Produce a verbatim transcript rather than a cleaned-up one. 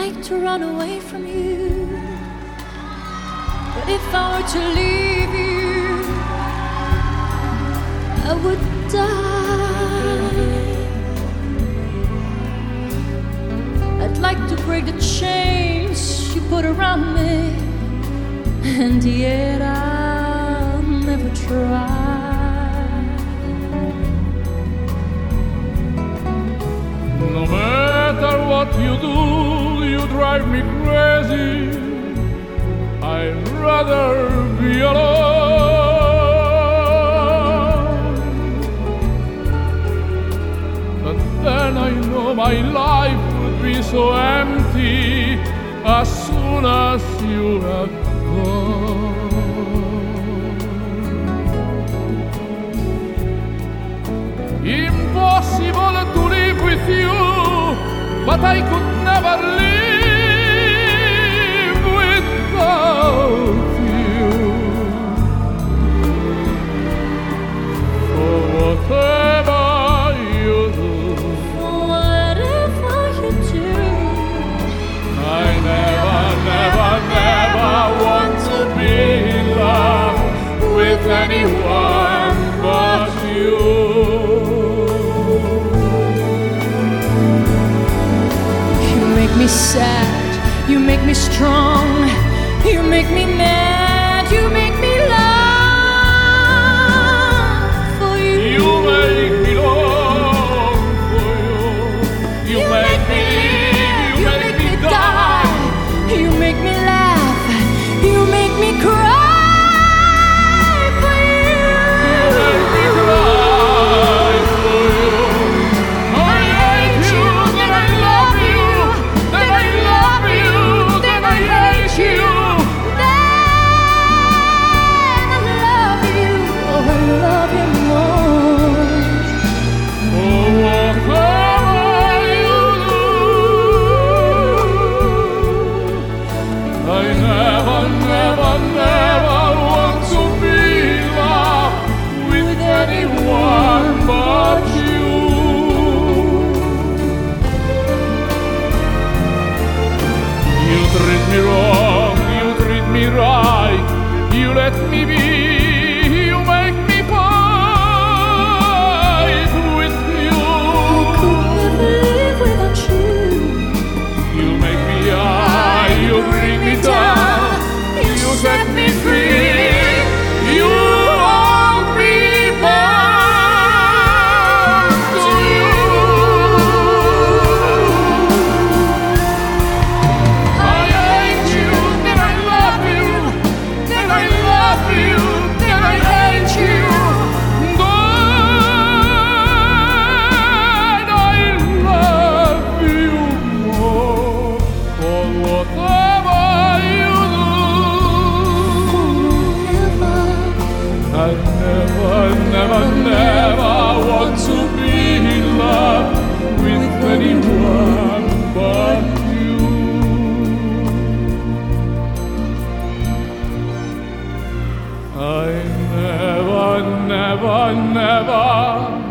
like to run away from you, but if I were to leave you, I would die. I'd like to break the chains you put around me, and yet I'll never try. No matter what you do, you drive me crazy. I'd rather be alone. But then I know my life would be so empty as soon as you have gone. Impossible to live with you, but I could never live without you. For whatever you do, For whatever you do, I never, never, never want to be in love with anyone but you. you make me sad, you make me strong, you make me mad, you make me love for you. You make me long for you. You make me live, you make me die. You make me laugh, you make me cry for you. You make me cry for you. I hate you, then I love you, then I love you, then I hate you. Then I love you, oh I love you more. For whatever you do, I never, never, never want to be in love with anyone but you. You treat me wrong, you treat me right, you let me be, you make me fight with you. Could never live without you. You make me high, you bring me down, you set me free, you hold me bound to you. I hate you, then I love you, then I love you, then I hate you. Then I love you more. For whatever you do, I never, never, never want to be in love with anyone but you. I never, never, never